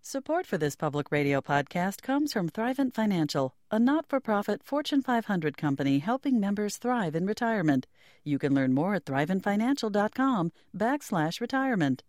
Support for this public radio podcast comes from Thrivent Financial, a not-for-profit Fortune 500 company helping members thrive in retirement. You can learn more at thriventfinancial.com/retirement.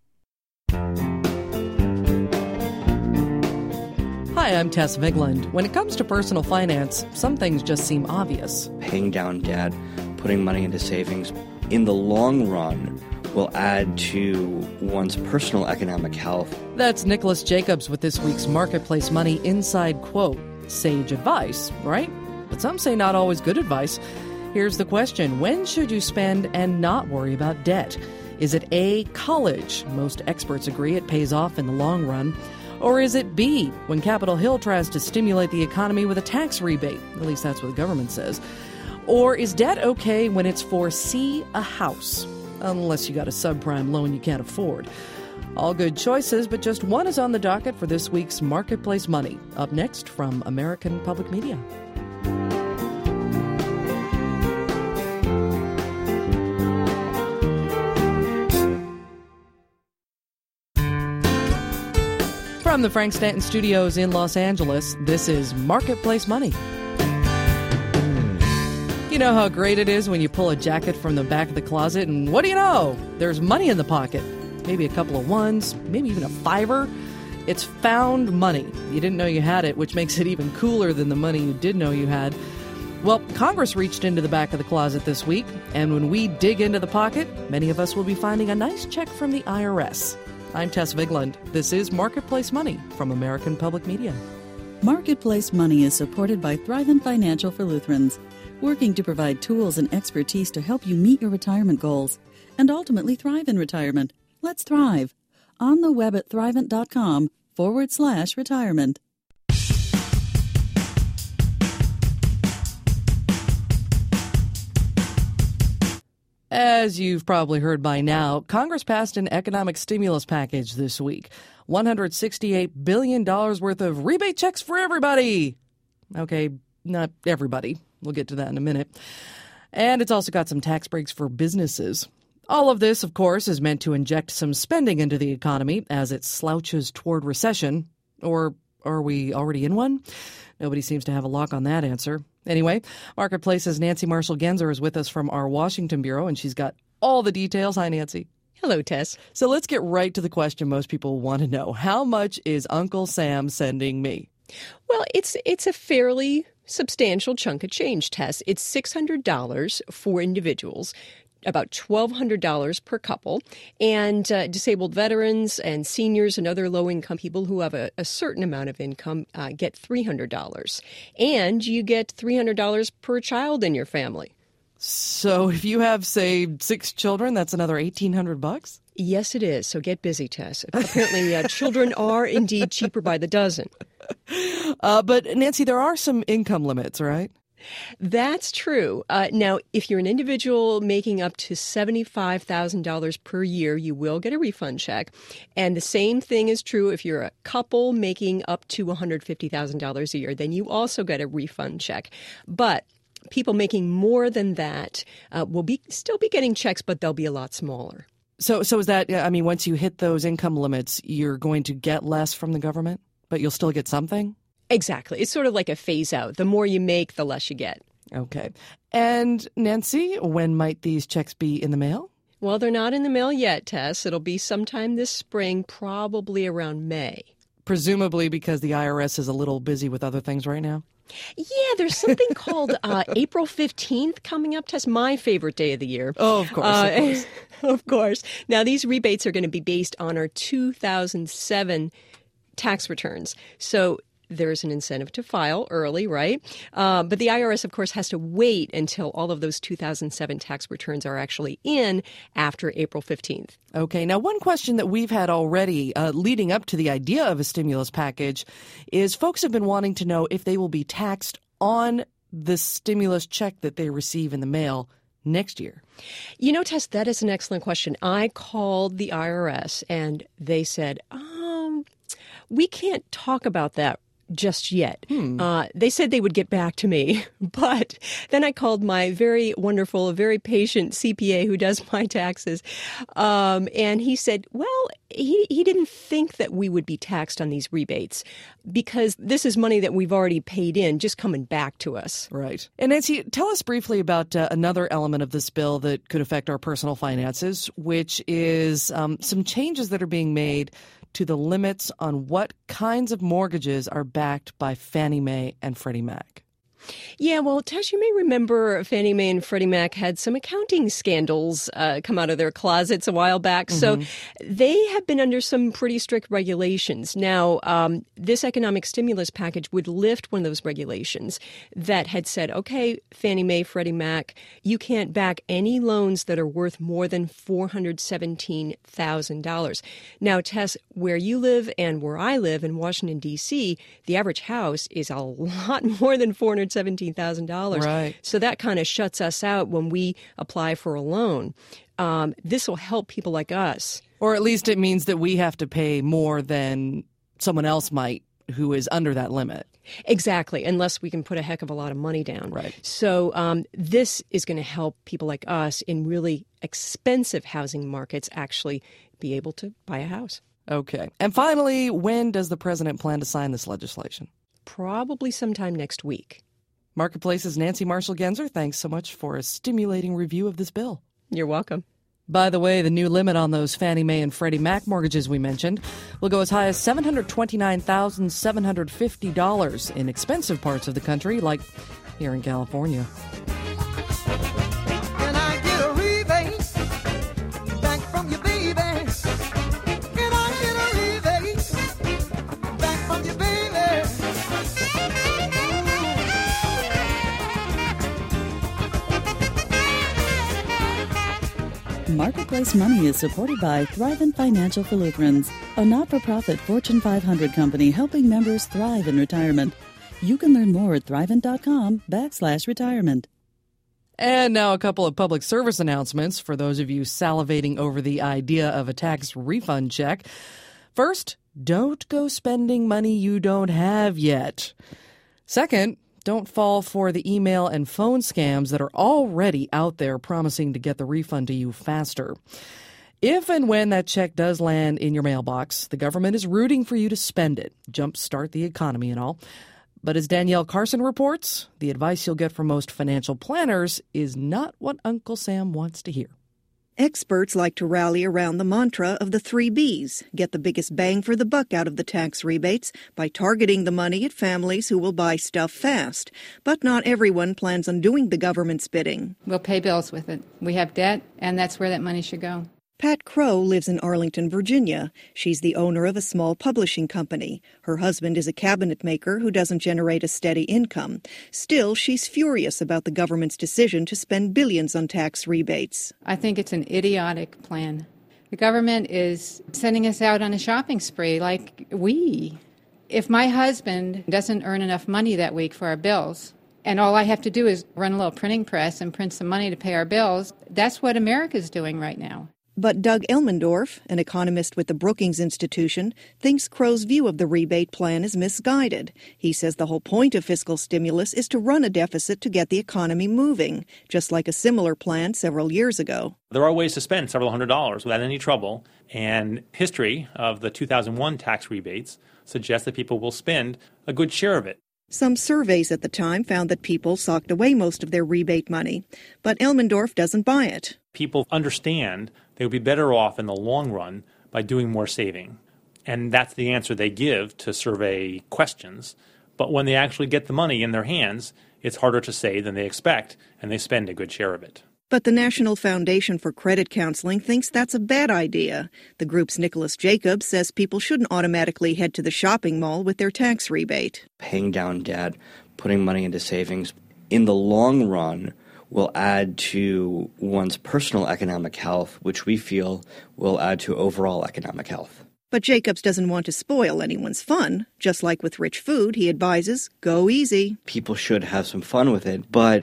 Hi, I'm Tess Vigland. When it comes to personal finance, some things just seem obvious. Paying down debt, putting money into savings, in the long run, will add to one's personal economic health. That's Nicholas Jacobs with this week's Marketplace Money Inside Quote. Sage advice, right? But some say not always good advice. Here's the question. When should you spend and not worry about debt? Is it A, college? Most experts agree it pays off in the long run. Or is it B, when Capitol Hill tries to stimulate the economy with a tax rebate? At least that's what the government says. Or is debt okay when it's for C, a house? Unless you got a subprime loan you can't afford. All good choices, but just one is on the docket for this week's Marketplace Money. Up next from American Public Media. From the Frank Stanton Studios in Los Angeles, this is Marketplace Money. You know how great it is when you pull a jacket from the back of the closet and what do you know? There's money in the pocket. Maybe a couple of ones, maybe even a $5. It's found money. You didn't know you had it, which makes it even cooler than the money you did know you had. Well, Congress reached into the back of the closet this week, and when we dig into the pocket, many of us will be finding a nice check from the IRS. I'm Tess Vigland. This is Marketplace Money from American Public Media. Marketplace Money is supported by Thrivent Financial for Lutherans, working to provide tools and expertise to help you meet your retirement goals and ultimately thrive in retirement. Let's thrive. On the web at thrivent.com/retirement. As you've probably heard by now, Congress passed an economic stimulus package this week. $168 billion worth of rebate checks for everybody. Okay, not everybody. We'll get to that in a minute. And it's also got some tax breaks for businesses. All of this, of course, is meant to inject some spending into the economy as it slouches toward recession. Or are we already in one? Nobody seems to have a lock on that answer. Anyway, Marketplace's Nancy Marshall-Genzer is with us from our Washington bureau, and she's got all the details. Hi, Nancy. Hello, Tess. So let's get right to the question most people want to know. How much is Uncle Sam sending me? Well, it's a fairly substantial chunk of change, Tess. It's $600 for individuals, about $1,200 per couple, and disabled veterans and seniors and other low-income people who have a certain amount of income get $300. And you get $300 per child in your family. So if you have, say, 6 children, that's another $1,800? Yes, it is. So get busy, Tess. Apparently, children are indeed cheaper by the dozen. But, Nancy, there are some income limits, right? That's true. Now, if you're an individual making up to $75,000 per year, you will get a refund check. And the same thing is true if you're a couple making up to $150,000 a year, then you also get a refund check. But people making more than that will still be getting checks, but they'll be a lot smaller. So is that, I mean, once you hit those income limits, you're going to get less from the government, but you'll still get something? Exactly. It's sort of like a phase out. The more you make, the less you get. Okay. And Nancy, when might these checks be in the mail? Well, they're not in the mail yet, Tess. It'll be sometime this spring, probably around May. Presumably because the IRS is a little busy with other things right now? Yeah, there's something called April 15th coming up, Tess, my favorite day of the year. Oh, of course. Of course. Now, these rebates are going to be based on our 2007 tax returns. So there's an incentive to file early, right? But the IRS, of course, has to wait until all of those 2007 tax returns are actually in after April 15th. Okay. Now, one question that we've had already leading up to the idea of a stimulus package is folks have been wanting to know if they will be taxed on the stimulus check that they receive in the mail next year. You know, Tess, that is an excellent question. I called the IRS and they said, we can't talk about that just yet. They said they would get back to me, but then I called my very wonderful, very patient CPA who does my taxes, and he said, well, he didn't think that we would be taxed on these rebates because this is money that we've already paid in, just coming back to us. Right. And Nancy, tell us briefly about another element of this bill that could affect our personal finances, which is some changes that are being made to the limits on what kinds of mortgages are backed by Fannie Mae and Freddie Mac. Yeah, well, Tess, you may remember Fannie Mae and Freddie Mac had some accounting scandals come out of their closets a while back. So they have been under some pretty strict regulations. Now, this economic stimulus package would lift one of those regulations that had said, okay, Fannie Mae, Freddie Mac, you can't back any loans that are worth more than $417,000. Now, Tess, where you live and where I live in Washington, D.C., the average house is a lot more than $417,000. Right. So that kind of shuts us out when we apply for a loan. This will help people like us. Or at least it means that we have to pay more than someone else might who is under that limit. Exactly, unless we can put a heck of a lot of money down. Right. So this is going to help people like us in really expensive housing markets actually be able to buy a house. Okay. And finally, when does the president plan to sign this legislation? Probably sometime next week. Marketplace's Nancy Marshall-Genzer, thanks so much for a stimulating review of this bill. You're welcome. By the way, the new limit on those Fannie Mae and Freddie Mac mortgages we mentioned will go as high as $729,750 in expensive parts of the country, like here in California. Can I get a rebate back from your baby? Can I get a rebate back from your baby? Marketplace Money is supported by Thrivent Financial for Lutherans, a not-for-profit Fortune 500 company helping members thrive in retirement. You can learn more at thrivent.com/retirement. And now a couple of public service announcements for those of you salivating over the idea of a tax refund check. First, don't go spending money you don't have yet. Second, don't fall for the email and phone scams that are already out there promising to get the refund to you faster. If and when that check does land in your mailbox, the government is rooting for you to spend it, jumpstart the economy and all. But as Danielle Carson reports, the advice you'll get from most financial planners is not what Uncle Sam wants to hear. Experts like to rally around the mantra of the 3 Bs, get the biggest bang for the buck out of the tax rebates by targeting the money at families who will buy stuff fast. But not everyone plans on doing the government's bidding. We'll pay bills with it. We have debt, and that's where that money should go. Pat Crow lives in Arlington, Virginia. She's the owner of a small publishing company. Her husband is a cabinet maker who doesn't generate a steady income. Still, she's furious about the government's decision to spend billions on tax rebates. I think it's an idiotic plan. The government is sending us out on a shopping spree like we. If my husband doesn't earn enough money that week for our bills, and all I have to do is run a little printing press and print some money to pay our bills, that's what America's doing right now. But Doug Elmendorf, an economist with the Brookings Institution, thinks Crow's view of the rebate plan is misguided. He says the whole point of fiscal stimulus is to run a deficit to get the economy moving, just like a similar plan several years ago. There are ways to spend several $100s without any trouble, and history of the 2001 tax rebates suggests that people will spend a good share of it. Some surveys at the time found that people socked away most of their rebate money, but Elmendorf doesn't buy it. People understand they would be better off in the long run by doing more saving. And that's the answer they give to survey questions. But when they actually get the money in their hands, it's harder to save than they expect, and they spend a good share of it. But the National Foundation for Credit Counseling thinks that's a bad idea. The group's Nicholas Jacobs says people shouldn't automatically head to the shopping mall with their tax rebate. Paying down debt, putting money into savings, in the long run will add to one's personal economic health, which we feel will add to overall economic health. But Jacobs doesn't want to spoil anyone's fun. Just like with rich food, he advises, go easy. People should have some fun with it, but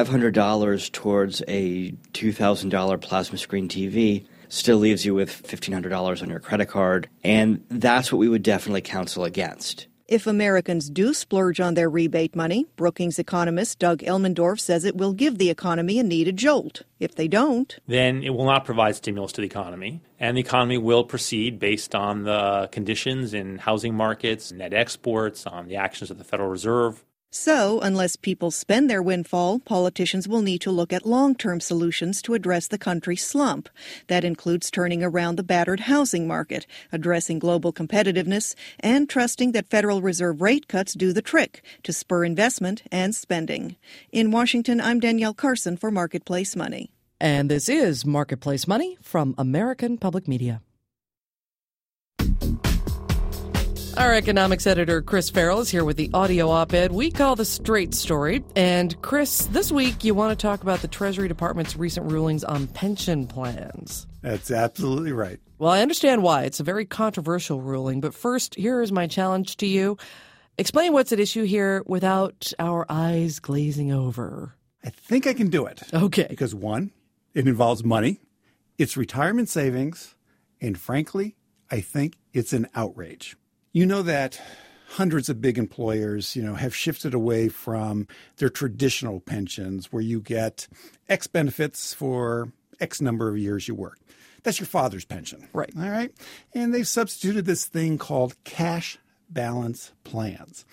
$500 towards a $2,000 plasma screen TV still leaves you with $1,500 on your credit card, and that's what we would definitely counsel against. If Americans do splurge on their rebate money, Brookings economist Doug Elmendorf says it will give the economy a needed jolt. If they don't, then it will not provide stimulus to the economy, and the economy will proceed based on the conditions in housing markets, net exports, on the actions of the Federal Reserve. So, unless people spend their windfall, politicians will need to look at long-term solutions to address the country's slump. That includes turning around the battered housing market, addressing global competitiveness, and trusting that Federal Reserve rate cuts do the trick to spur investment and spending. In Washington, I'm Danielle Carson for Marketplace Money. And this is Marketplace Money from American Public Media. Our economics editor, Chris Farrell, is here with the audio op-ed we call The Straight Story. And Chris, this week you want to talk about the Treasury Department's recent rulings on pension plans. That's absolutely right. Well, I understand why. It's a very controversial ruling. But first, here is my challenge to you. Explain what's at issue here without our eyes glazing over. I think I can do it. Okay. Because one, it involves money, it's retirement savings, and frankly, I think it's an outrage. You know that hundreds of big employers, have shifted away from their traditional pensions where you get X benefits for X number of years you work. That's your father's pension. Right. All right. And they've substituted this thing called cash balance plans.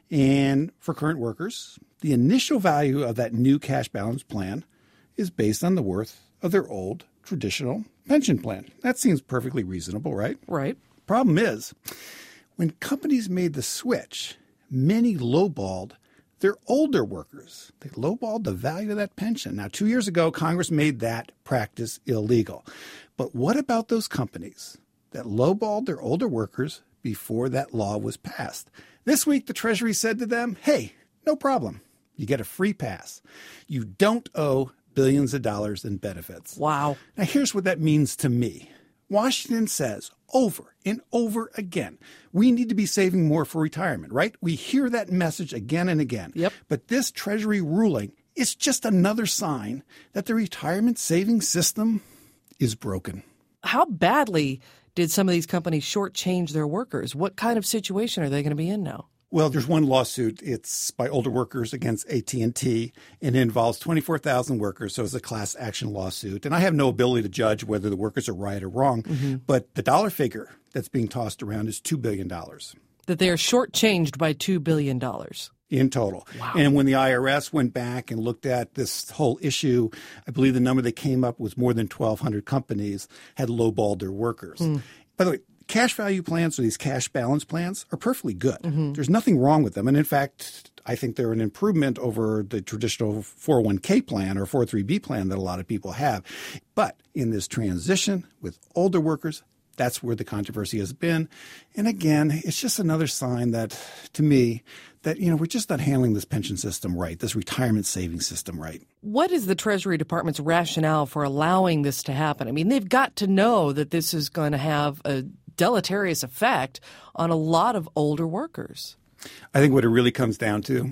And for current workers, the initial value of that new cash balance plan is based on the worth of their old traditional pension plan. That seems perfectly reasonable, right? Right. Problem is, when companies made the switch, many lowballed their older workers. They lowballed the value of that pension. Now, 2 years ago, Congress made that practice illegal. But what about those companies that lowballed their older workers before that law was passed? This week, the Treasury said to them, hey, no problem. You get a free pass. You don't owe billions of dollars in benefits. Wow. Now, here's what that means to me. Washington says over and over again, we need to be saving more for retirement, right? We hear that message again and again. Yep. But this Treasury ruling is just another sign that the retirement savings system is broken. How badly did some of these companies shortchange their workers? What kind of situation are they going to be in now? Well, there's one lawsuit. It's by older workers against AT&T, and it involves 24,000 workers, so it's a class action lawsuit. And I have no ability to judge whether the workers are right or wrong, but the dollar figure that's being tossed around is $2 billion. That they are shortchanged by $2 billion. In total. Wow. And when the IRS went back and looked at this whole issue, I believe the number they came up was more than 1,200 companies had lowballed their workers. By the way, cash value plans or these cash balance plans are perfectly good. There's nothing wrong with them. And in fact, I think they're an improvement over the traditional 401k plan or 403b plan that a lot of people have. But in this transition with older workers, that's where the controversy has been. And again, it's just another sign that, to me, that, we're just not handling this pension system right, this retirement savings system right. What is the Treasury Department's rationale for allowing this to happen? I mean, they've got to know that this is going to have a deleterious effect on a lot of older workers. I think what it really comes down to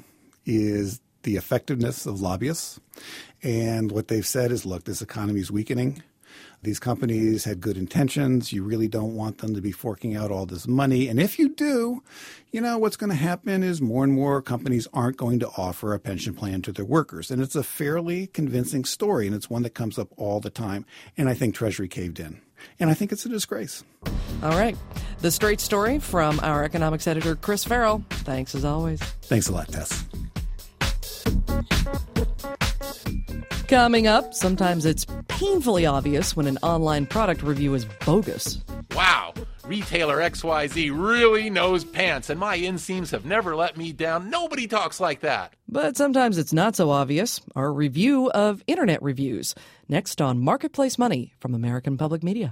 is the effectiveness of lobbyists. And what they've said is, look, this economy is weakening. These companies had good intentions. You really don't want them to be forking out all this money. And if you do, what's going to happen is more and more companies aren't going to offer a pension plan to their workers. And it's a fairly convincing story, and it's one that comes up all the time. And I think Treasury caved in. And I think it's a disgrace. All right. The Straight Story from our economics editor, Chris Farrell. Thanks as always. Thanks a lot, Tess. Coming up, sometimes it's painfully obvious when an online product review is bogus. Wow, retailer XYZ really knows pants, and my inseams have never let me down. Nobody talks like that. But sometimes it's not so obvious. Our review of internet reviews. Next on Marketplace Money from American Public Media.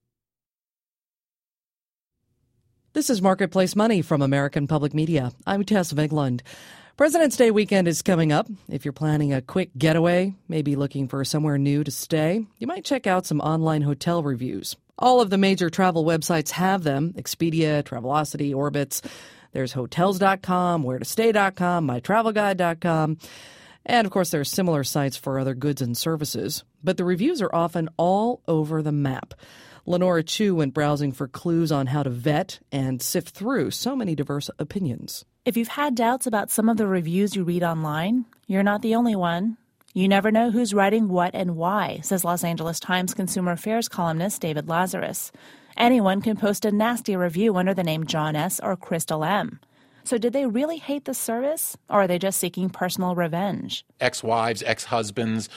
This is Marketplace Money from American Public Media. I'm Tess Vigeland. President's Day weekend is coming up. If you're planning a quick getaway, maybe looking for somewhere new to stay, you might check out some online hotel reviews. All of the major travel websites have them: Expedia, Travelocity, Orbitz. There's Hotels.com, WhereToStay.com, MyTravelGuide.com. And, of course, there are similar sites for other goods and services. But the reviews are often all over the map. Lenora Chu went browsing for clues on how to vet and sift through so many diverse opinions. If you've had doubts about some of the reviews you read online, you're not the only one. You never know who's writing what and why, says Los Angeles Times consumer affairs columnist David Lazarus. Anyone can post a nasty review under the name John S. or Crystal M. So did they really hate the service, or are they just seeking personal revenge? Ex-wives, ex-husbands,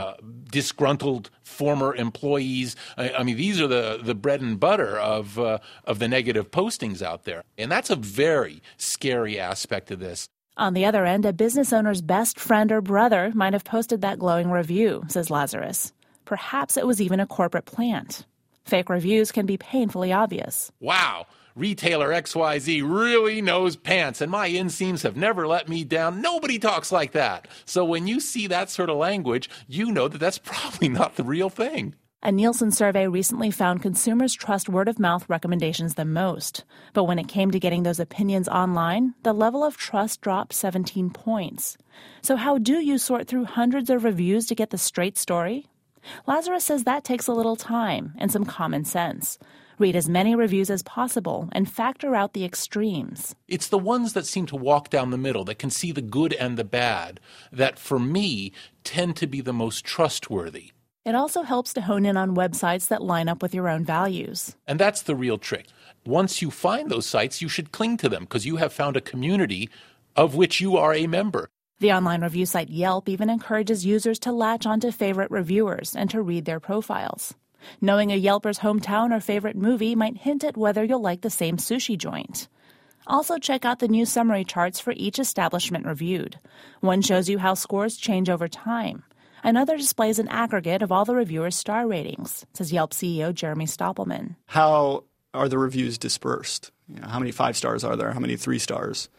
disgruntled former employees. I mean, these are the bread and butter of the negative postings out there. And that's a very scary aspect of this. On the other end, a business owner's best friend or brother might have posted that glowing review, says Lazarus. Perhaps it was even a corporate plant. Fake reviews can be painfully obvious. Wow. Retailer XYZ really knows pants, and my inseams have never let me down. Nobody talks like that. So when you see that sort of language, you know that that's probably not the real thing. A Nielsen survey recently found consumers trust word-of-mouth recommendations the most. But when it came to getting those opinions online, the level of trust dropped 17 points. So how do you sort through hundreds of reviews to get the straight story? Lazarus says that takes a little time and some common sense. Read as many reviews as possible and factor out the extremes. It's the ones that seem to walk down the middle, that can see the good and the bad, that for me tend to be the most trustworthy. It also helps to hone in on websites that line up with your own values. And that's the real trick. Once you find those sites, you should cling to them because you have found a community of which you are a member. The online review site Yelp even encourages users to latch onto favorite reviewers and to read their profiles. Knowing a Yelper's hometown or favorite movie might hint at whether you'll like the same sushi joint. Also check out the new summary charts for each establishment reviewed. One shows you how scores change over time. Another displays an aggregate of all the reviewers' star ratings, says Yelp CEO Jeremy Stoppelman. How are the reviews dispersed? How many 5 stars are there? How many 3 stars?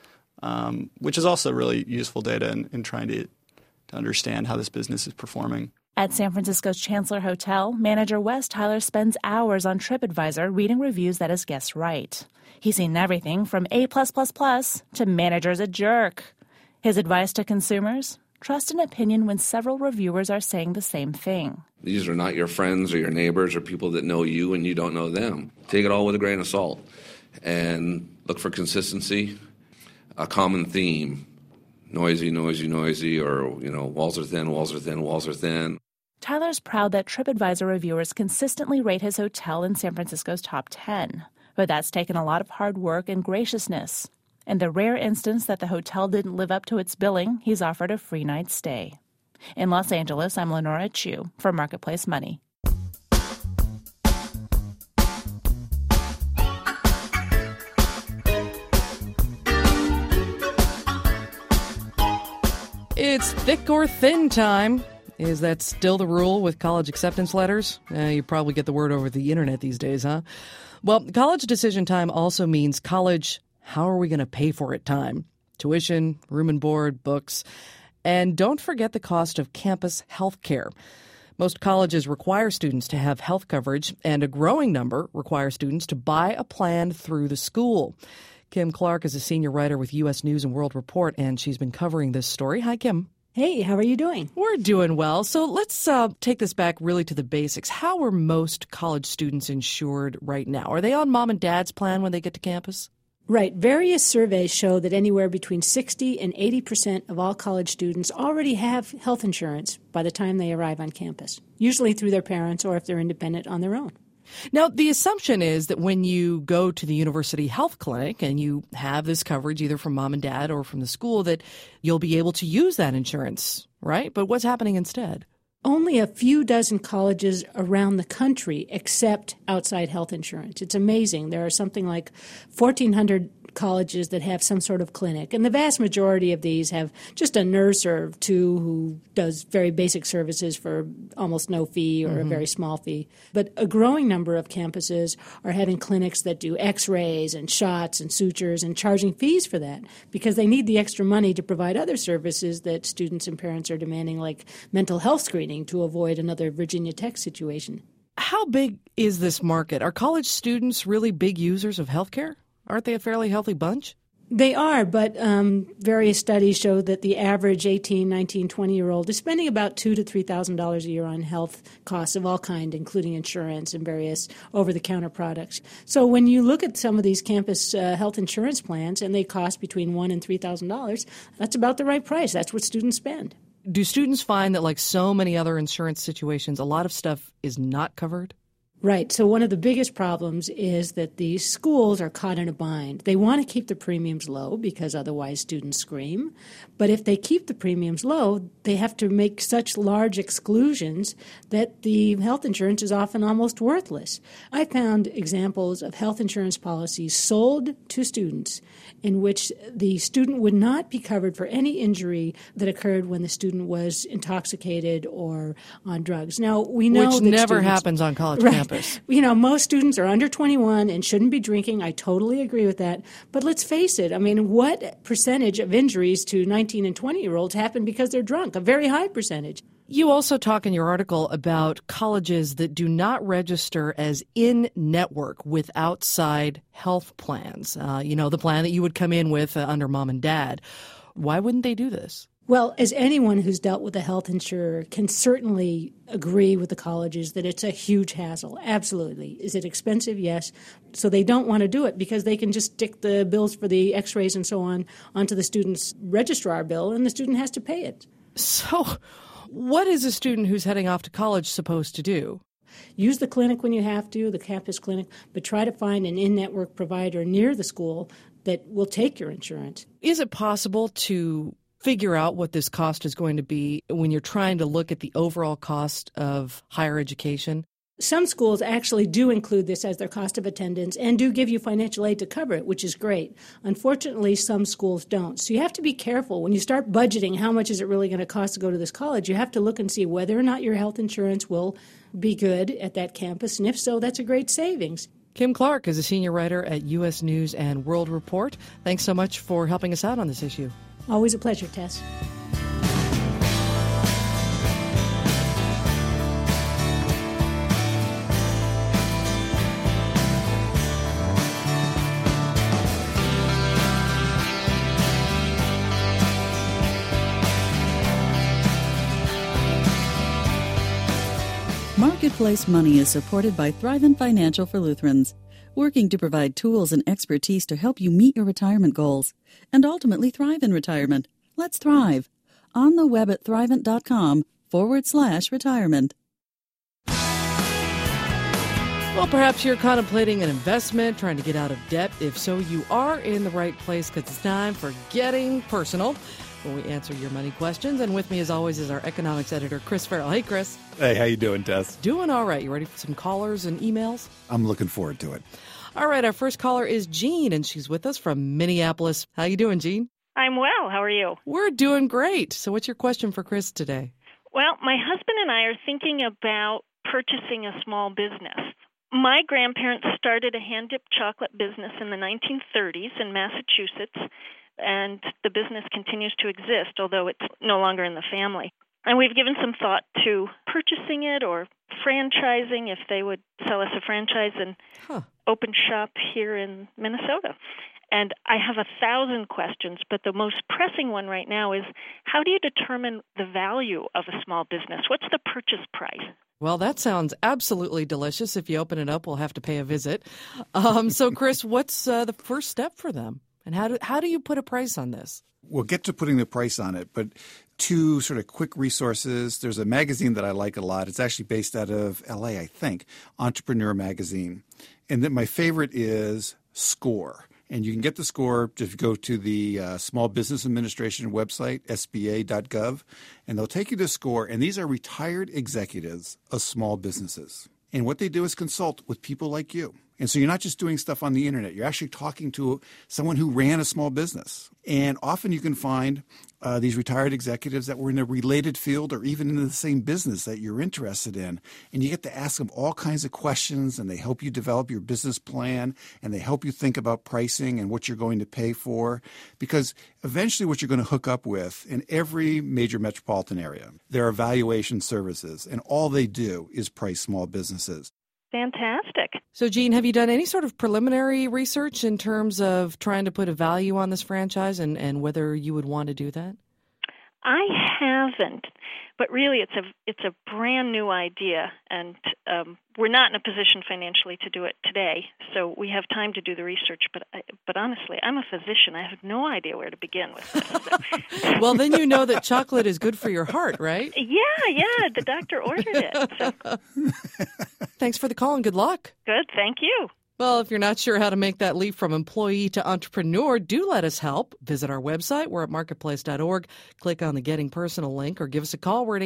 Which is also really useful data in trying to understand how this business is performing. At San Francisco's Chancellor Hotel, manager Wes Tyler spends hours on TripAdvisor reading reviews that his guests write. He's seen everything from A+++ to manager's a jerk. His advice to consumers? Trust an opinion when several reviewers are saying the same thing. These are not your friends or your neighbors or people that know you and you don't know them. Take it all with a grain of salt and look for consistency, a common theme. Noisy, noisy, noisy, or, walls are thin, walls are thin, walls are thin. Tyler's proud that TripAdvisor reviewers consistently rate his hotel in San Francisco's top 10. But that's taken a lot of hard work and graciousness. In the rare instance that the hotel didn't live up to its billing, he's offered a free night's stay. In Los Angeles, I'm Lenora Chu for Marketplace Money. It's thick or thin time. Is that still the rule with college acceptance letters? You probably get the word over the internet these days, huh? Well, college decision time also means college, how are we going to pay for it time? Tuition, room and board, books. And don't forget the cost of campus health care. Most colleges require students to have health coverage, and a growing number require students to buy a plan through the school. Kim Clark is a senior writer with U.S. News and World Report, and she's been covering this story. Hi, Kim. Hey, how are you doing? We're doing well. So let's take this back really to the basics. How are most college students insured right now? Are they on mom and dad's plan when they get to campus? Right. Various surveys show that anywhere between 60 and 80% of all college students already have health insurance by the time they arrive on campus, usually through their parents or if they're independent on their own. Now, the assumption is that when you go to the university health clinic and you have this coverage either from mom and dad or from the school, that you'll be able to use that insurance, right? But what's happening instead? Only a few dozen colleges around the country accept outside health insurance. It's amazing. There are something like 1,400 colleges that have some sort of clinic, and the vast majority of these have just a nurse or two who does very basic services for almost no fee or a very small fee. But a growing number of campuses are having clinics that do x-rays and shots and sutures and charging fees for that because they need the extra money to provide other services that students and parents are demanding, like mental health screening, to avoid another Virginia Tech situation. How big is this market? Are college students really big users of healthcare? Aren't they a fairly healthy bunch? They are, but various studies show that the average 18, 19, 20-year-old is spending about $2,000 to $3,000 a year on health costs of all kinds, including insurance and various over-the-counter products. So when you look at some of these campus health insurance plans and they cost between $1,000 and $3,000, that's about the right price. That's what students spend. Do students find that, like so many other insurance situations, a lot of stuff is not covered? Right. So one of the biggest problems is that these schools are caught in a bind. They want to keep the premiums low because otherwise students scream. But if they keep the premiums low, they have to make such large exclusions that the health insurance is often almost worthless. I found examples of health insurance policies sold to students in which the student would not be covered for any injury that occurred when the student was intoxicated or on drugs. Now, we know Which that never happens on college campus. You know, most students are under 21 and shouldn't be drinking. I totally agree with that. But let's face it. I mean, what percentage of injuries to 19 and 20-year-olds happen because they're drunk? A very high percentage. You also talk in your article about colleges that do not register as in-network with outside health plans. The plan that you would come in with under mom and dad. Why wouldn't they do this? Well, as anyone who's dealt with a health insurer can certainly agree with the colleges that it's a huge hassle. Absolutely. Is it expensive? Yes. So they don't want to do it because they can just stick the bills for the x-rays and so on onto the student's registrar bill, and the student has to pay it. So what is a student who's heading off to college supposed to do? Use the clinic when you have to, the campus clinic, but try to find an in-network provider near the school that will take your insurance. Is it possible to figure out what this cost is going to be when you're trying to look at the overall cost of higher education? Some schools actually do include this as their cost of attendance and do give you financial aid to cover it, which is great. Unfortunately, some schools don't. So you have to be careful. When you start budgeting how much is it really going to cost to go to this college, you have to look and see whether or not your health insurance will be good at that campus. And if so, that's a great savings. Kim Clark is a senior writer at U.S. News and World Report. Thanks so much for helping us out on this issue. Always a pleasure, Tess. Marketplace Money is supported by Thrivent Financial for Lutherans, working to provide tools and expertise to help you meet your retirement goals and ultimately thrive in retirement. Let's thrive. On the web at thrivent.com/retirement. Well, perhaps you're contemplating an investment, trying to get out of debt. If so, you are in the right place because it's time for Getting Personal, where we answer your money questions. And with me, as always, is our economics editor, Chris Farrell. Hey, Chris. Hey, how you doing, Tess? Doing all right. You ready for some callers and emails? I'm looking forward to it. All right, our first caller is Jean, and she's with us from Minneapolis. How you doing, Jean? I'm well. How are you? We're doing great. So what's your question for Chris today? Well, my husband and I are thinking about purchasing a small business. My grandparents started a hand-dipped chocolate business in the 1930s in Massachusetts, and the business continues to exist, although it's no longer in the family. And we've given some thought to purchasing it or franchising if they would sell us a franchise and open shop here in Minnesota. And I have 1,000 questions, but the most pressing one right now is, how do you determine the value of a small business? What's the purchase price? Well, that sounds absolutely delicious. If you open it up, we'll have to pay a visit. So, Chris, what's the first step for them? And how do you put a price on this? We'll get to putting the price on it, but two sort of quick resources. There's a magazine that I like a lot. It's actually based out of L.A., I think, Entrepreneur Magazine. And then my favorite is SCORE. And you can get the score if you go to the Small Business Administration website, sba.gov, and they'll take you to SCORE. And these are retired executives of small businesses. And what they do is consult with people like you. And so you're not just doing stuff on the internet. You're actually talking to someone who ran a small business. And often you can find these retired executives that were in a related field or even in the same business that you're interested in. And you get to ask them all kinds of questions, and they help you develop your business plan, and they help you think about pricing and what you're going to pay for. Because eventually what you're going to hook up with in every major metropolitan area, there are valuation services, and all they do is price small businesses. Fantastic. So, Jean, have you done any sort of preliminary research in terms of trying to put a value on this franchise and whether you would want to do that? I haven't, but really it's a brand new idea, and we're not in a position financially to do it today, so we have time to do the research. But honestly, I'm a physician. I have no idea where to begin with this. So. Well, then you know that chocolate is good for your heart, right? Yeah, the doctor ordered it. So. Thanks for the call and good luck. Good, thank you. Well, if you're not sure how to make that leap from employee to entrepreneur, do let us help. Visit our website. We're at marketplace.org. Click on the Getting Personal link or give us a call. We're at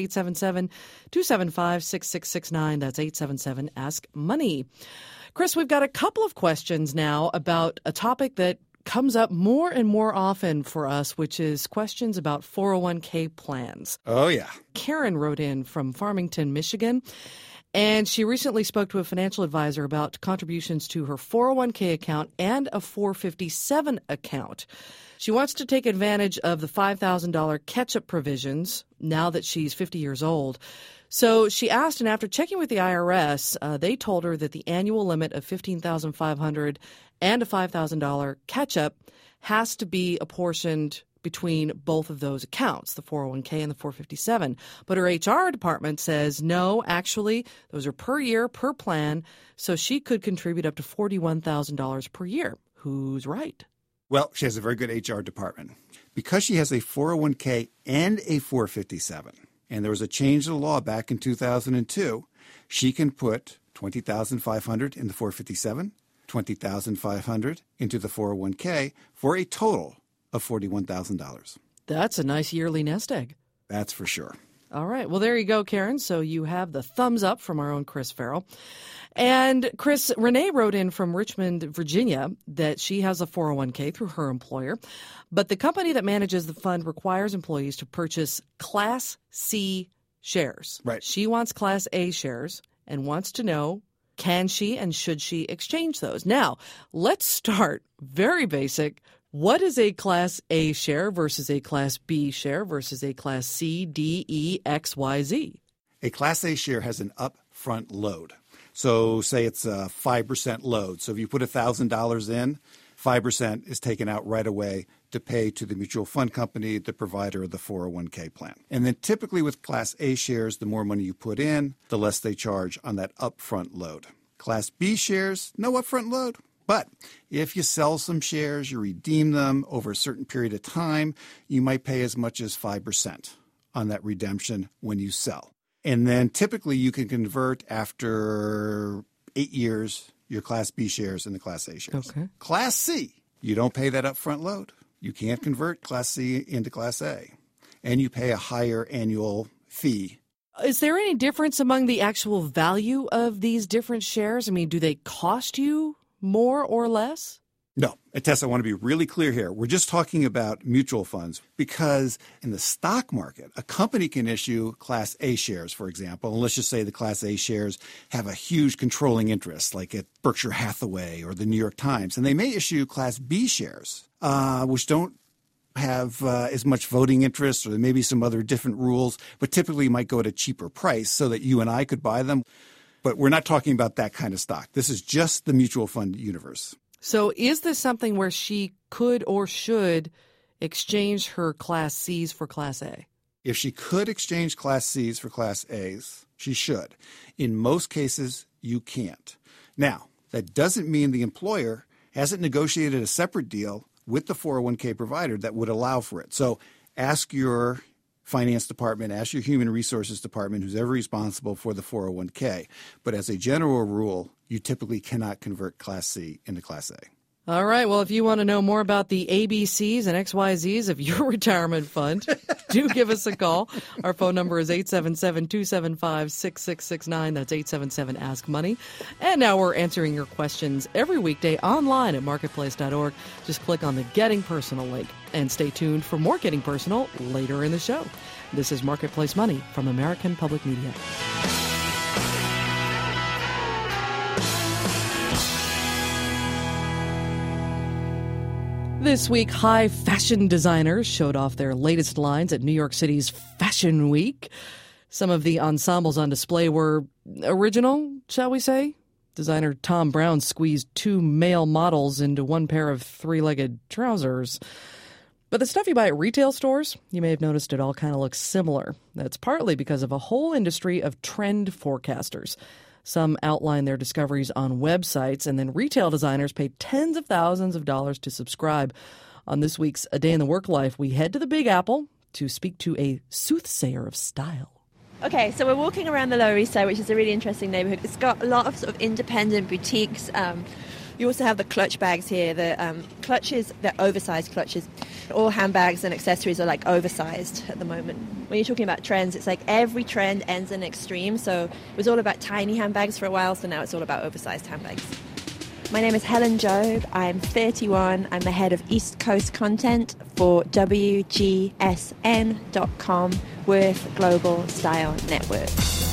877-275-6669. That's 877-ASK-MONEY. Chris, we've got a couple of questions now about a topic that comes up more and more often for us, which is questions about 401k plans. Oh, yeah. Karen wrote in from Farmington, Michigan. And she recently spoke to a financial advisor about contributions to her 401k account and a 457 account. She wants to take advantage of the $5,000 catch-up provisions now that she's 50 years old. So she asked, and after checking with the IRS, they told her that the annual limit of $15,500 and a $5,000 catch-up has to be apportioned between both of those accounts, the 401k and the 457. But her HR department says, no, actually, those are per year, per plan, so she could contribute up to $41,000 per year. Who's right? Well, she has a very good HR department. Because she has a 401k and a 457, and there was a change in the law back in 2002, she can put $20,500 in the 457, $20,500 into the 401k for a total of $41,000. That's a nice yearly nest egg. That's for sure. All right. Well, there you go, Karen. So you have the thumbs up from our own Chris Farrell. And Chris, Renee wrote in from Richmond, Virginia, that she has a 401k through her employer, but the company that manages the fund requires employees to purchase Class C shares. Right. She wants Class A shares and wants to know, can she and should she exchange those? Now, let's start very basic. What is a Class A share versus a Class B share versus a Class C, D, E, X, Y, Z? A Class A share has an upfront load. So say it's a 5% load. So if you put $1,000 in, 5% is taken out right away to pay to the mutual fund company, the provider of the 401k plan. And then typically with Class A shares, the more money you put in, the less they charge on that upfront load. Class B shares, no upfront load. But if you sell some shares, you redeem them over a certain period of time, you might pay as much as 5% on that redemption when you sell. And then typically you can convert after 8 years your Class B shares into Class A shares. Okay. Class C, you don't pay that upfront load. You can't convert Class C into Class A. And you pay a higher annual fee. Is there any difference among the actual value of these different shares? I mean, do they cost you more or less? No. And Tess, I want to be really clear here. We're just talking about mutual funds because in the stock market, a company can issue Class A shares, for example. And let's just say the Class A shares have a huge controlling interest, like at Berkshire Hathaway or the New York Times. And they may issue Class B shares, which don't have as much voting interest, or there may be some other different rules, but typically might go at a cheaper price so that you and I could buy them. But we're not talking about that kind of stock. This is just the mutual fund universe. So is this something where she could or should exchange her Class Cs for Class A? If she could exchange Class Cs for Class As, she should. In most cases, you can't. Now, that doesn't mean the employer hasn't negotiated a separate deal with the 401k provider that would allow for it. So ask your finance department, ask your human resources department, who's ever responsible for the 401k. But as a general rule, you typically cannot convert Class C into Class A. All right. Well, if you want to know more about the ABCs and XYZs of your retirement fund, do give us a call. Our phone number is 877-275-6669. That's 877-ASK-MONEY. And now we're answering your questions every weekday online at marketplace.org. Just click on the Getting Personal link and stay tuned for more Getting Personal later in the show. This is Marketplace Money from American Public Media. This week, high fashion designers showed off their latest lines at New York City's Fashion Week. Some of the ensembles on display were original, shall we say? Designer Tom Brown squeezed 2 male models into one pair of 3-legged trousers. But the stuff you buy at retail stores, you may have noticed it all kind of looks similar. That's partly because of a whole industry of trend forecasters. Some outline their discoveries on websites, and then retail designers pay tens of thousands of dollars to subscribe. On this week's A Day in the Work Life, we head to the Big Apple to speak to a soothsayer of style. Okay, so we're walking around the Lower East Side, which is a really interesting neighborhood. It's got a lot of sort of independent boutiques. You also have the clutch bags here. The clutches, they're oversized clutches. All handbags and accessories are like oversized at the moment. When you're talking about trends, it's like every trend ends in extreme. So it was all about tiny handbags for a while, so now it's all about oversized handbags. My name is Helen Jobe. I'm 31. I'm the head of East Coast content for WGSN.com with Global Style Network.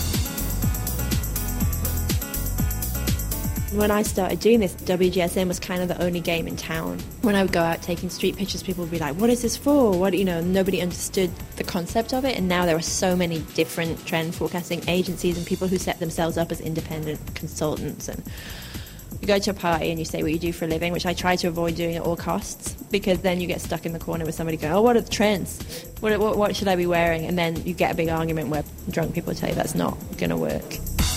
When I started doing this, WGSN was kind of the only game in town. When I would go out taking street pictures, people would be like, what is this for? Nobody understood the concept of it. And now there are so many different trend forecasting agencies and people who set themselves up as independent consultants. And you go to a party and you say what you do for a living, which I try to avoid doing at all costs, because then you get stuck in the corner with somebody going, oh, what are the trends? What should I be wearing? And then you get a big argument where drunk people tell you that's not going to work.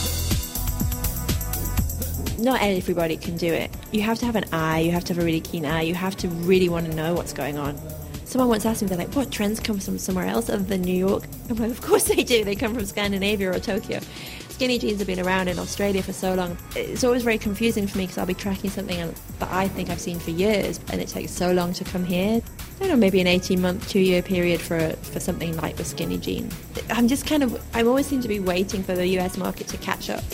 Not everybody can do it. You have to have an eye, you have to have a really keen eye, you have to really want to know what's going on. Someone once asked me, they're like, what trends come from somewhere else other than New York? I'm like, of course they do. They come from Scandinavia or Tokyo. Skinny jeans have been around in Australia for so long. It's always very confusing for me because I'll be tracking something that I think I've seen for years and it takes so long to come here. I don't know, maybe an 18-month, 2-year period for something like the skinny jean. I always seem to be waiting for the US market to catch up.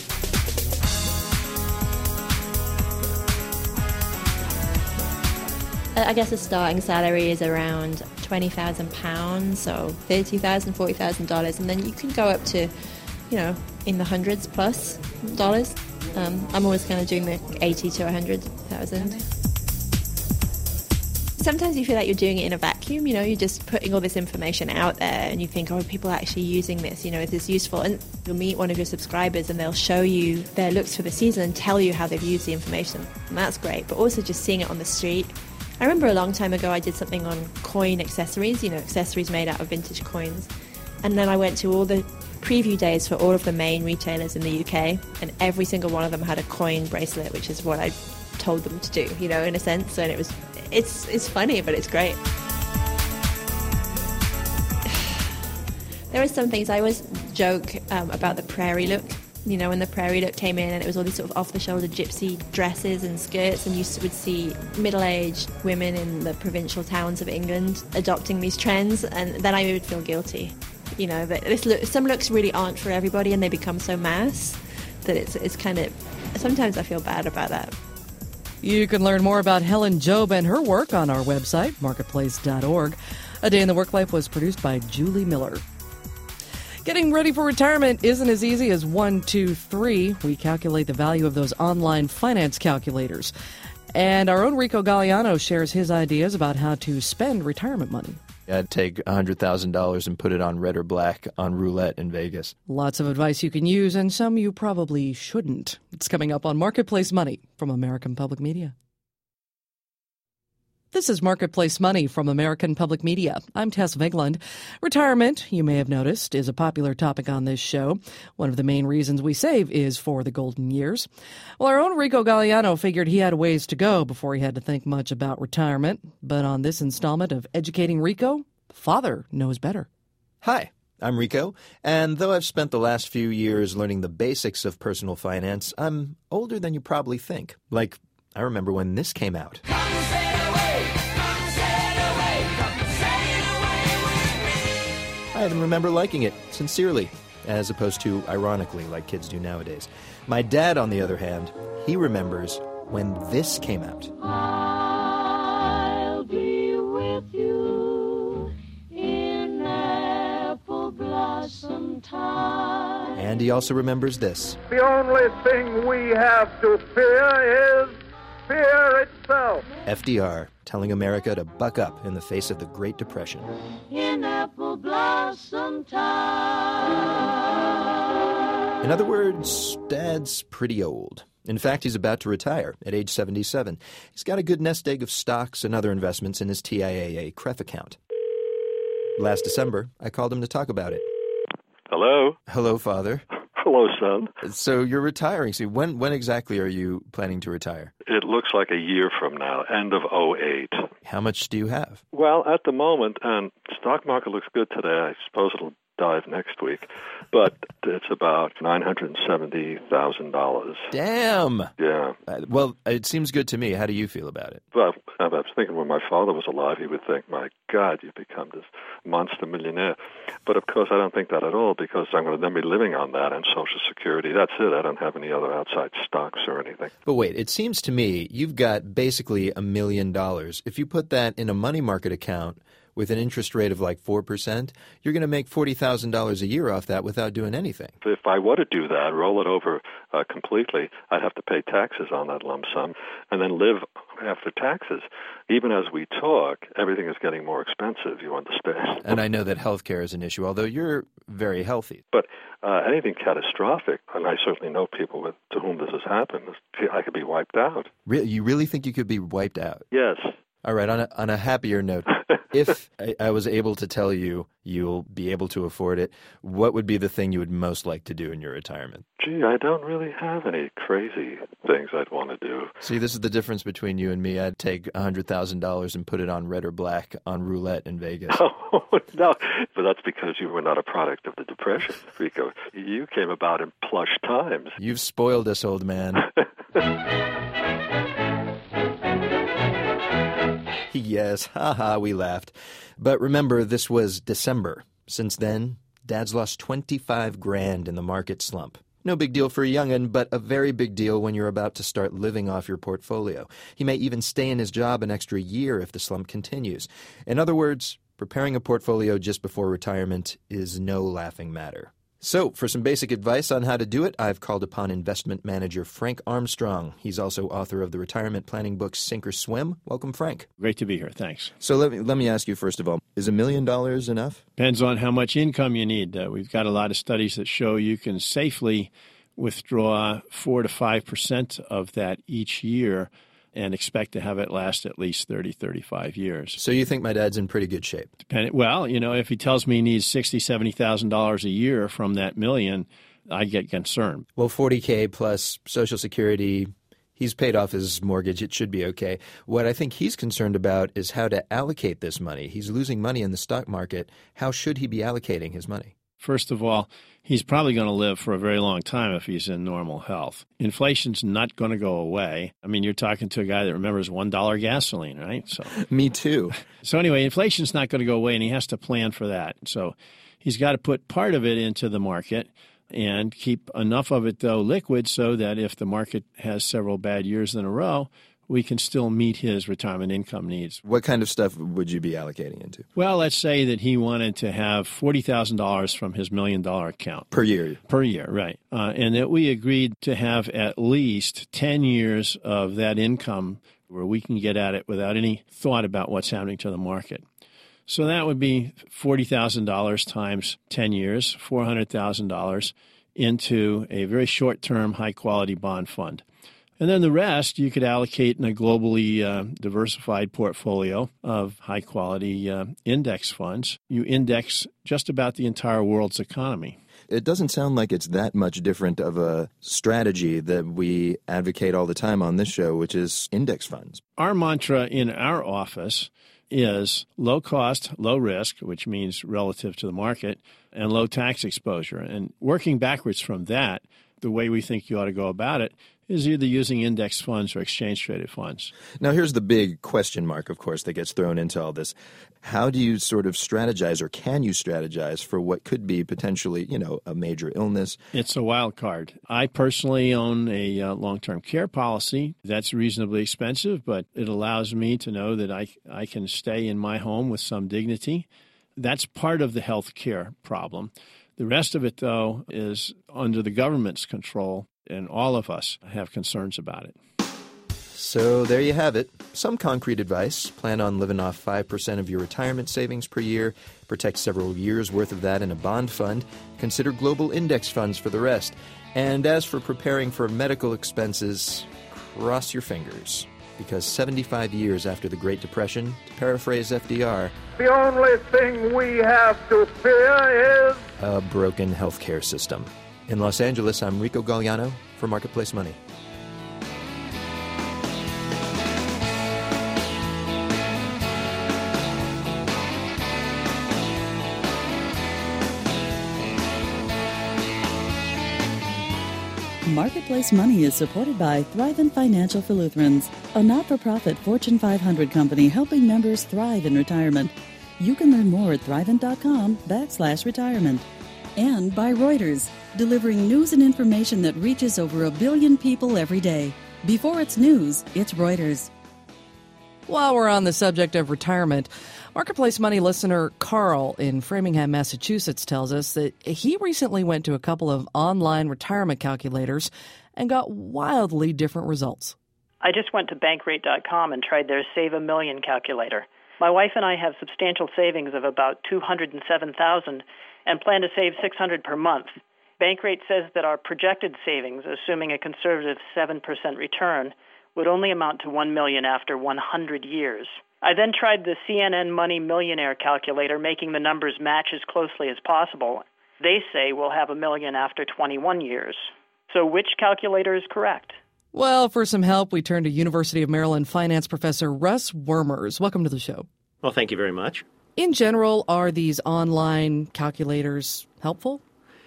I guess the starting salary is around £20,000, so $30,000, $40,000, and then you can go up to, in the hundreds plus dollars. I'm always kind of doing the 80 to 100,000. Sometimes you feel like you're doing it in a vacuum, you're just putting all this information out there and you think, oh, people are actually using this, is this useful? And you'll meet one of your subscribers and they'll show you their looks for the season and tell you how they've used the information. And that's great, but also just seeing it on the street. I remember a long time ago I did something on coin accessories, accessories made out of vintage coins. And then I went to all the preview days for all of the main retailers in the UK, and every single one of them had a coin bracelet, which is what I told them to do, in a sense. And it's funny, but it's great. There are some things I always joke about the prairie look. When the prairie look came in and it was all these sort of off-the-shoulder gypsy dresses and skirts, and you would see middle-aged women in the provincial towns of England adopting these trends, and then I would feel guilty. That some looks really aren't for everybody and they become so mass that it's kind of, sometimes I feel bad about that. You can learn more about Helen Jobe and her work on our website, marketplace.org. A Day in the Work Life was produced by Julie Miller. Getting ready for retirement isn't as easy as 1, 2, 3. We calculate the value of those online finance calculators. And our own Rico Galliano shares his ideas about how to spend retirement money. I'd take $100,000 and put it on red or black on roulette in Vegas. Lots of advice you can use, and some you probably shouldn't. It's coming up on Marketplace Money from American Public Media. This is Marketplace Money from American Public Media. I'm Tess Vigland. Retirement, you may have noticed, is a popular topic on this show. One of the main reasons we save is for the golden years. Well, our own Rico Galliano figured he had a ways to go before he had to think much about retirement. But on this installment of Educating Rico, Father knows better. Hi, I'm Rico, and though I've spent the last few years learning the basics of personal finance, I'm older than you probably think. Like, I remember when this came out. I even remember liking it, sincerely, as opposed to ironically, like kids do nowadays. My dad, on the other hand, he remembers when this came out. I'll be with you in apple blossom time. And he also remembers this. The only thing we have to fear is fear itself. FDR telling America to buck up in the face of the Great Depression. In apple blossom time. In other words, Dad's pretty old. In fact, he's about to retire at age 77. He's got a good nest egg of stocks and other investments in his TIAA CREF account. Last December, I called him to talk about it. Hello? Hello, Father. Hello, son. So you're retiring. See, when exactly are you planning to retire? It looks like a year from now, end of 2008. How much do you have? Well, at the moment, and stock market looks good today. I suppose it'll dive next week, but it's about $970,000. Damn! Yeah. Well, it seems good to me. How do you feel about it? Well, I was thinking when my father was alive, he would think, my God, you've become this monster millionaire. But of course, I don't think that at all, because I'm going to then be living on that and Social Security. That's it. I don't have any other outside stocks or anything. But wait, it seems to me you've got basically $1 million. If you put that in a money market account with an interest rate of like 4%, you're going to make $40,000 a year off that without doing anything. If I were to do that, roll it over completely, I'd have to pay taxes on that lump sum and then live after taxes. Even as we talk, everything is getting more expensive, you understand. And I know that healthcare is an issue, although you're very healthy. But anything catastrophic, and I certainly know people to whom this has happened, I could be wiped out. You really think you could be wiped out? Yes. All right, on a happier note, if I was able to tell you you'll be able to afford it, what would be the thing you would most like to do in your retirement? Gee, I don't really have any crazy things I'd want to do. See, this is the difference between you and me. I'd take $100,000 and put it on red or black on roulette in Vegas. Oh, no, but that's because you were not a product of the Depression, Rico. You came about in plush times. You've spoiled us, old man. Yes, haha, we laughed. But remember, this was December. Since then, Dad's lost $25,000 in the market slump. No big deal for a young'un, but a very big deal when you're about to start living off your portfolio. He may even stay in his job an extra year if the slump continues. In other words, preparing a portfolio just before retirement is no laughing matter. So, for some basic advice on how to do it, I've called upon investment manager Frank Armstrong. He's also author of the retirement planning book Sink or Swim. Welcome, Frank. Great to be here. Thanks. So let me ask you, first of all, is $1 million enough? Depends on how much income you need. We've got a lot of studies that show you can safely withdraw 4 to 5% of that each year and expect to have it last at least 30, 35 years. So you think my dad's in pretty good shape? Well, if he tells me he needs $60,000, $70,000 a year from that million, I get concerned. Well, $40K plus Social Security, he's paid off his mortgage. It should be okay. What I think he's concerned about is how to allocate this money. He's losing money in the stock market. How should he be allocating his money? First of all, he's probably going to live for a very long time if he's in normal health. Inflation's not going to go away. I mean, you're talking to a guy that remembers $1 gasoline, right? So me too. So anyway, inflation's not going to go away, and he has to plan for that. So he's got to put part of it into the market and keep enough of it, though, liquid so that if the market has several bad years in a row, we can still meet his retirement income needs. What kind of stuff would you be allocating into? Well, let's say that he wanted to have $40,000 from his $1 million account. Per year? Per year, right. And that we agreed to have at least 10 years of that income where we can get at it without any thought about what's happening to the market. So that would be $40,000 times 10 years, $400,000 into a very short-term, high-quality bond fund. And then the rest you could allocate in a globally diversified portfolio of high-quality index funds. You index just about the entire world's economy. It doesn't sound like it's that much different of a strategy that we advocate all the time on this show, which is index funds. Our mantra in our office is low cost, low risk, which means relative to the market, and low tax exposure. And working backwards from that, the way we think you ought to go about it is either using index funds or exchange-traded funds. Now, here's the big question mark, of course, that gets thrown into all this. How do you sort of strategize, or can you strategize for what could be potentially, a major illness? It's a wild card. I personally own a long-term care policy. That's reasonably expensive, but it allows me to know that I can stay in my home with some dignity. That's part of the health care problem. The rest of it, though, is under the government's control, and all of us have concerns about it. So there you have it. Some concrete advice. Plan on living off 5% of your retirement savings per year. Protect several years' worth of that in a bond fund. Consider global index funds for the rest. And as for preparing for medical expenses, cross your fingers. Because 75 years after the Great Depression, to paraphrase FDR, the only thing we have to fear is a broken healthcare system. In Los Angeles, I'm Rico Galliano for Marketplace Money. Marketplace Money is supported by Thrivent Financial for Lutherans, a not-for-profit Fortune 500 company helping members thrive in retirement. You can learn more at thrivent.com/retirement. And by Reuters, delivering news and information that reaches over 1 billion people every day. Before it's news, it's Reuters. While we're on the subject of retirement, Marketplace Money listener Carl in Framingham, Massachusetts tells us that he recently went to a couple of online retirement calculators and got wildly different results. I just went to Bankrate.com and tried their Save a Million calculator. My wife and I have substantial savings of about $207,000 and plan to save $600 per month. Bankrate says that our projected savings, assuming a conservative 7% return, would only amount to $1 million after 100 years. I then tried the CNN Money Millionaire calculator, making the numbers match as closely as possible. They say we'll have $1 million after 21 years. So which calculator is correct? Well, for some help, we turn to University of Maryland finance professor Russ Wermers. Welcome to the show. Well, thank you very much. In general, are these online calculators helpful?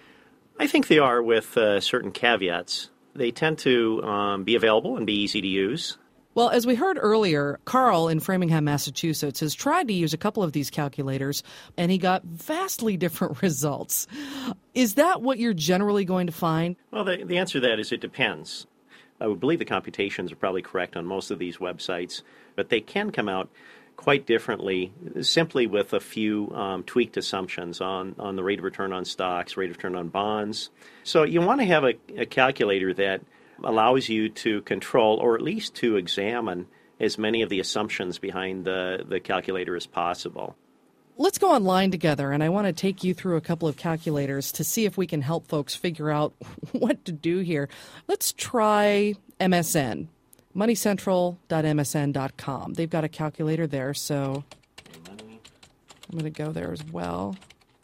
I think they are, with certain caveats. They tend to be available and be easy to use. Well, as we heard earlier, Carl in Framingham, Massachusetts, has tried to use a couple of these calculators, and he got vastly different results. Is that what you're generally going to find? Well, the answer to that is it depends. I would believe the computations are probably correct on most of these websites, but they can come out quite differently simply with a few tweaked assumptions on the rate of return on stocks, rate of return on bonds. So you want to have a calculator that allows you to control or at least to examine as many of the assumptions behind the calculator as possible. Let's go online together, and I want to take you through a couple of calculators to see if we can help folks figure out what to do here. Let's try MSN, moneycentral.msn.com. They've got a calculator there, so I'm going to go there as well.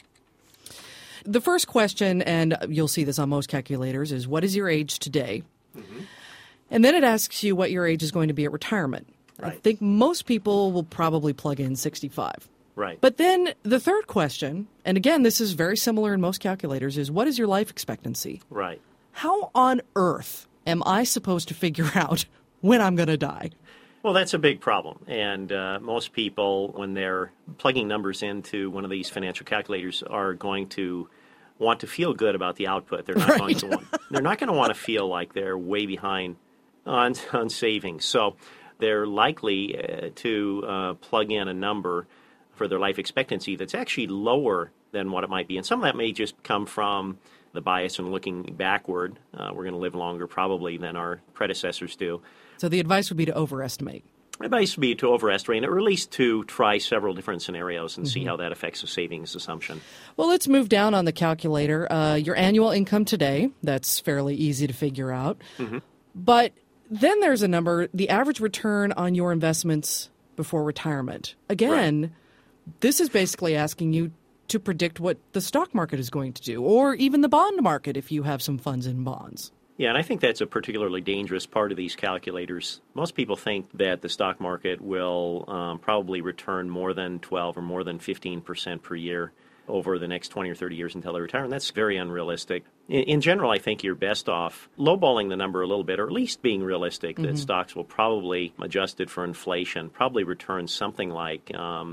The first question, and you'll see this on most calculators, is what is your age today? Mm-hmm. And then it asks you what your age is going to be at retirement. Right. I think most people will probably plug in 65. Right. But then the third question, and again, this is very similar in most calculators, is what is your life expectancy? Right. How on earth am I supposed to figure out when I'm going to die? Well, that's a big problem. And most people, when they're plugging numbers into one of these financial calculators, are going to want to feel good about the output. They're not going to want. They're not going to want to feel like they're way behind on savings. So they're likely to plug in a number for their life expectancy that's actually lower than what it might be. And some of that may just come from the bias in looking backward. We're going to live longer probably than our predecessors do. So the advice would be to overestimate. Advice would be to overestimate, or at least to try several different scenarios and see how that affects the savings assumption. Well, let's move down on the calculator. Your annual income today, that's fairly easy to figure out. Mm-hmm. But then there's a number, the average return on your investments before retirement. Again, right. This is basically asking you to predict what the stock market is going to do, or even the bond market if you have some funds in bonds. Yeah, and I think that's a particularly dangerous part of these calculators. Most people think that the stock market will probably return more than 12 or more than 15% per year over the next 20 or 30 years until they retire, and that's very unrealistic. In general, I think you're best off lowballing the number a little bit, or at least being realistic that stocks will probably, adjusted for inflation, probably return something like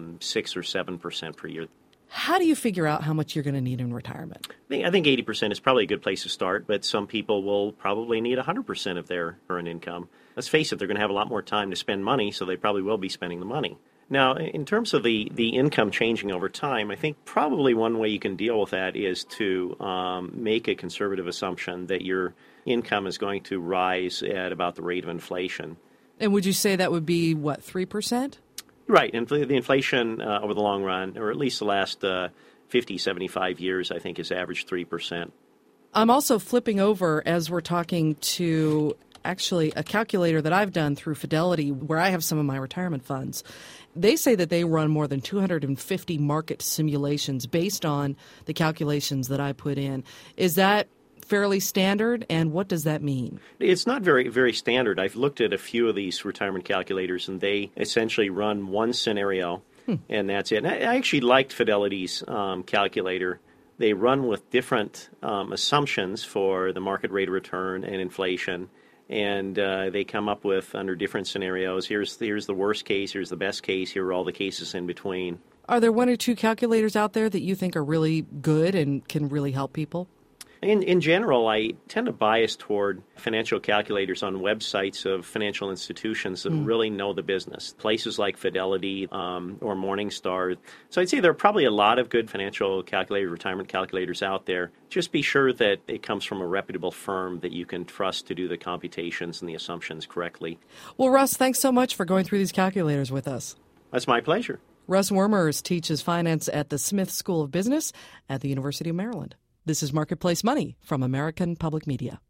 6 or 7% per year. How do you figure out how much you're going to need in retirement? I think 80% is probably a good place to start, but some people will probably need 100% of their earned income. Let's face it, they're going to have a lot more time to spend money, so they probably will be spending the money. Now, in terms of the income changing over time, I think probably one way you can deal with that is to make a conservative assumption that your income is going to rise at about the rate of inflation. And would you say that would be, 3%? Right. And the inflation over the long run, or at least the last 50, 75 years, I think has averaged 3%. I'm also flipping over as we're talking to actually a calculator that I've done through Fidelity where I have some of my retirement funds. They say that they run more than 250 market simulations based on the calculations that I put in. Is that fairly standard, and what does that mean? It's not very, very standard. I've looked at a few of these retirement calculators, and they essentially run one scenario, and that's it. And I actually liked Fidelity's calculator. They run with different assumptions for the market rate of return and inflation, and they come up with, under different scenarios, here's the worst case, here's the best case, here are all the cases in between. Are there one or two calculators out there that you think are really good and can really help people? In general, I tend to bias toward financial calculators on websites of financial institutions that really know the business, places like Fidelity or Morningstar. So I'd say there are probably a lot of good financial calculators, retirement calculators out there. Just be sure that it comes from a reputable firm that you can trust to do the computations and the assumptions correctly. Well, Russ, thanks so much for going through these calculators with us. That's my pleasure. Russ Wormers teaches finance at the Smith School of Business at the University of Maryland. This is Marketplace Money from American Public Media.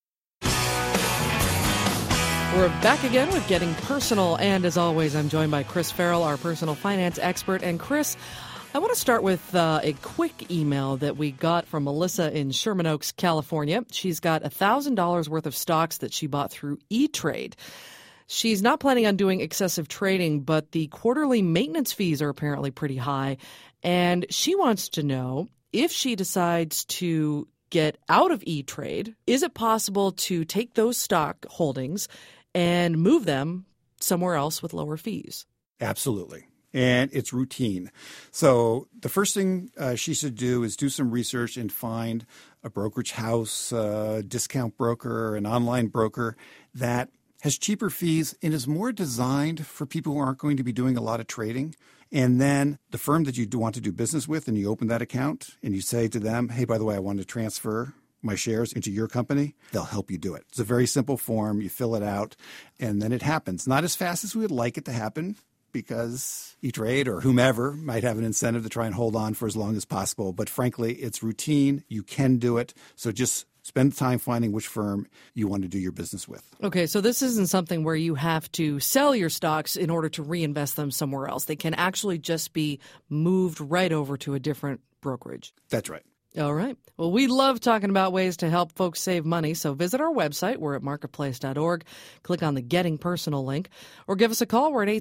We're back again with Getting Personal, and as always, I'm joined by Chris Farrell, our personal finance expert. And Chris, I want to start with a quick email that we got from Melissa in Sherman Oaks, California. She's got $1,000 worth of stocks that she bought through E-Trade. She's not planning on doing excessive trading, but the quarterly maintenance fees are apparently pretty high, and she wants to know, if she decides to get out of E-Trade, is it possible to take those stock holdings and move them somewhere else with lower fees? Absolutely. And it's routine. So the first thing she should do is do some research and find a brokerage house, a discount broker, an online broker that has cheaper fees and is more designed for people who aren't going to be doing a lot of trading. And then the firm that you want to do business with, and you open that account and you say to them, hey, by the way, I want to transfer my shares into your company, they'll help you do it. It's a very simple form. You fill it out, and then it happens. Not as fast as we would like it to happen, because E-Trade or whomever might have an incentive to try and hold on for as long as possible. But frankly, it's routine. You can do it. So just spend time finding which firm you want to do your business with. Okay, so this isn't something where you have to sell your stocks in order to reinvest them somewhere else. They can actually just be moved right over to a different brokerage. That's right. All right. Well, we love talking about ways to help folks save money, so visit our website. We're at marketplace.org. Click on the Getting Personal link, or give us a call. We're at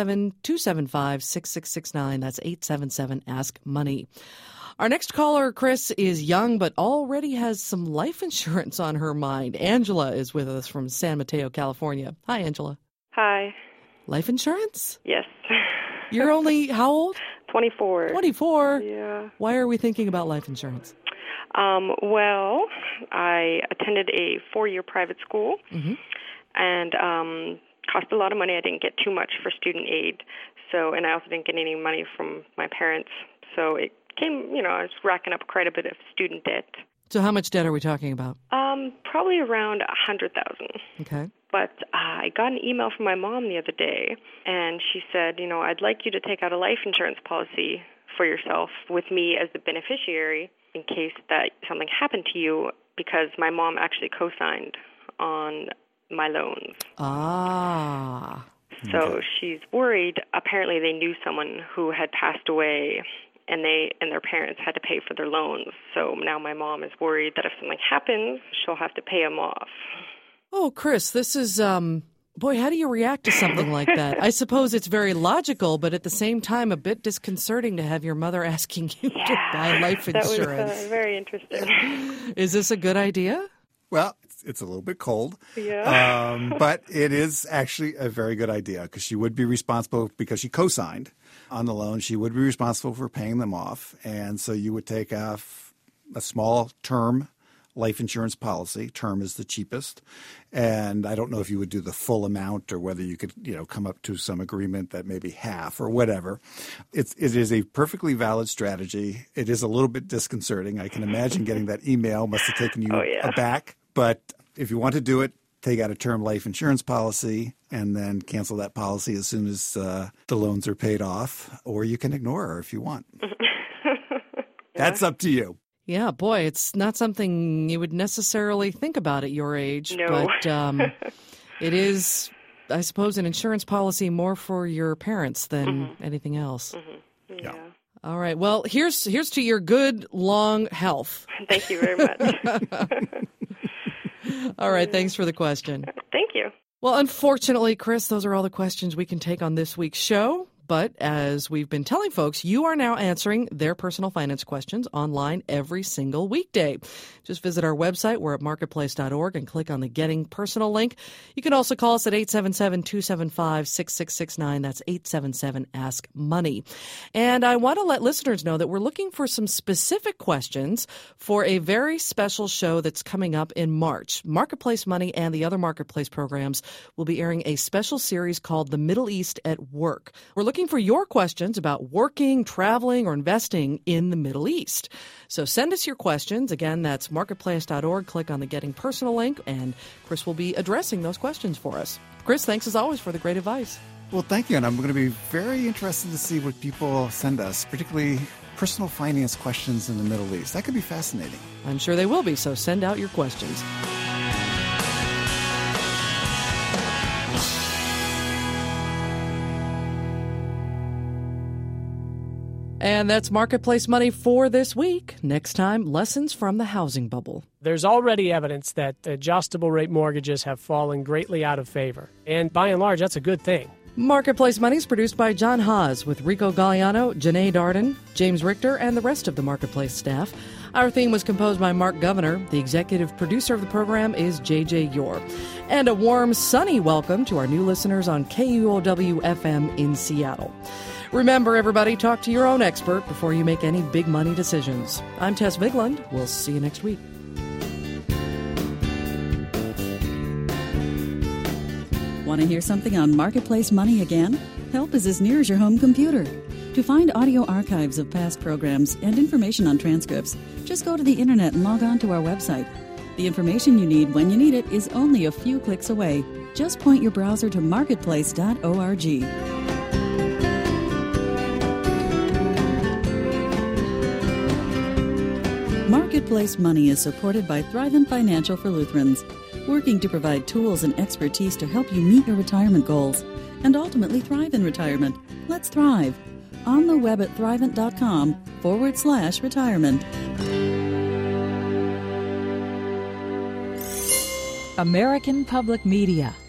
877-275-6669. That's 877-ASK-MONEY. Our next caller, Chris, is young but already has some life insurance on her mind. Angela is with us from San Mateo, California. Hi, Angela. Hi. Life insurance? Yes. You're only how old? 24. 24? Yeah. Why are we thinking about life insurance? Well, I attended a 4-year private school, and cost a lot of money. I didn't get too much for student aid, and I also didn't get any money from my parents. So it came, I was racking up quite a bit of student debt. So how much debt are we talking about? Probably around $100,000. Okay. But I got an email from my mom the other day, and she said, I'd like you to take out a life insurance policy for yourself with me as the beneficiary in case that something happened to you, because my mom actually co-signed on my loans. Ah. So she's worried. Apparently they knew someone who had passed away, and their parents had to pay for their loans. So now my mom is worried that if something happens, she'll have to pay them off. Oh, Chris, this is, boy, how do you react to something like that? I suppose it's very logical, but at the same time, a bit disconcerting to have your mother asking you to buy life insurance. That was very interesting. Is this a good idea? Well, it's a little bit cold. Yeah. But it is actually a very good idea, because she would be responsible, because she co-signed on the loan, she would be responsible for paying them off. And so you would take off a small term life insurance policy. Term is the cheapest. And I don't know if you would do the full amount or whether you could, come up to some agreement that maybe half or whatever. It is a perfectly valid strategy. It is a little bit disconcerting. I can imagine getting that email must have taken you aback. But if you want to do it, take out a term life insurance policy and then cancel that policy as soon as the loans are paid off, or you can ignore her if you want. That's up to you. Yeah, boy, it's not something you would necessarily think about at your age. No. But it is, I suppose, an insurance policy more for your parents than anything else. Yeah. All right. Well, here's to your good, long health. Thank you very much. All right. Thanks for the question. Thank you. Well, unfortunately, Chris, those are all the questions we can take on this week's show. But as we've been telling folks, you are now answering their personal finance questions online every single weekday. Just visit our website. We're at marketplace.org and click on the Getting Personal link. You can also call us at 877-275-6669. That's 877-ASK-MONEY. And I want to let listeners know that we're looking for some specific questions for a very special show that's coming up in March. Marketplace Money and the other Marketplace programs will be airing a special series called The Middle East at Work. We're looking for your questions about working, traveling, or investing in the Middle East. So send us your questions. Again, that's marketplace.org. Click on the Getting Personal link, and Chris will be addressing those questions for us. Chris, thanks as always for the great advice. Well, thank you. And I'm going to be very interested to see what people send us, particularly personal finance questions in the Middle East. That could be fascinating. I'm sure they will be, so send out your questions. And that's Marketplace Money for this week. Next time, lessons from the housing bubble. There's already evidence that adjustable rate mortgages have fallen greatly out of favor. And by and large, that's a good thing. Marketplace Money is produced by John Haas with Rico Galliano, Janae Darden, James Richter, and the rest of the Marketplace staff. Our theme was composed by Mark Governor. The executive producer of the program is J.J. Yor. And a warm, sunny welcome to our new listeners on KUOW-FM in Seattle. Remember, everybody, talk to your own expert before you make any big money decisions. I'm Tess Vigland. We'll see you next week. Want to hear something on Marketplace Money again? Help is as near as your home computer. To find audio archives of past programs and information on transcripts, just go to the internet and log on to our website. The information you need when you need it is only a few clicks away. Just point your browser to marketplace.org. Marketplace Money is supported by Thrivent Financial for Lutherans, working to provide tools and expertise to help you meet your retirement goals and ultimately thrive in retirement. Let's thrive. On the web at thrivent.com/retirement. American Public Media